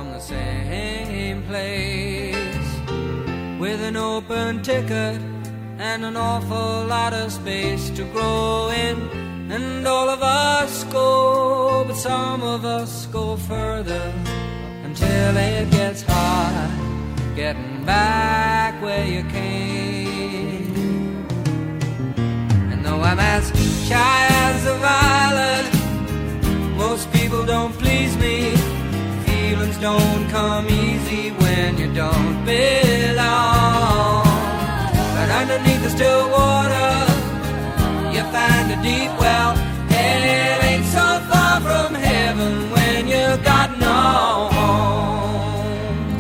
from the same place, with an open ticket and an awful lot of space to grow in. And all of us go, but some of us go further, until it gets hard getting back where you came. And though I'm as shy as a violet, most people don't please me. Feelings don't come easy when you don't belong. But underneath the still water, you find a deep well. Hell ain't so far from heaven when you got no home.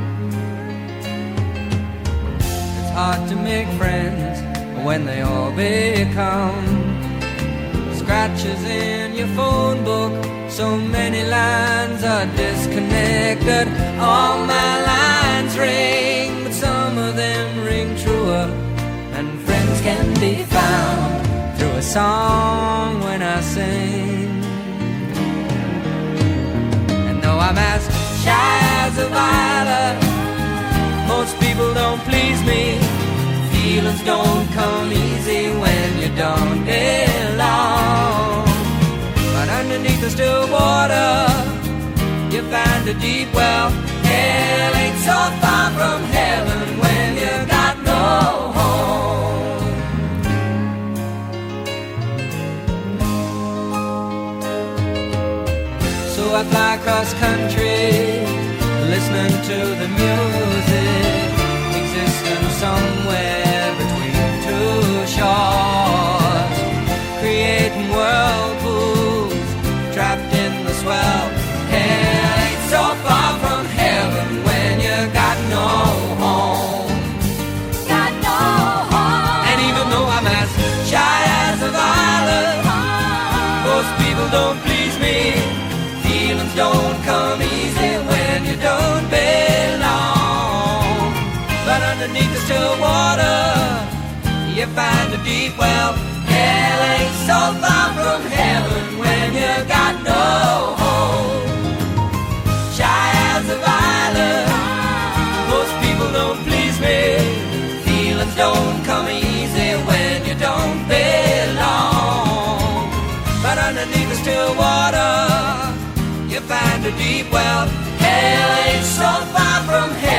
It's hard to make friends when they all become scratches in your phone book. So many lines are disconnected. All my lines ring, but some of them ring truer. And friends can be found through a song when I sing. And though I'm as shy as a violet, most people don't please me. Feelings don't come easy when you don't belong. But underneath the still water, you find a deep well. Hell ain't so far from heaven when you got no home. So I fly across country, listening to the music, existing somewhere between two shores, creating whirlpools trapped in the swell. Hell ain't so far from heaven when you got no home. Got no home. And even though I'm as shy as a violet, most people don't please me. Feelings don't come easy when you don't belong. But underneath the still water, you find a deep well. Hell ain't so far from heaven when you got no home. Shy as a violet, most people don't please me. Feelings don't come easy when you don't belong. But underneath the still water, you find a deep well. Hell ain't so far from heaven.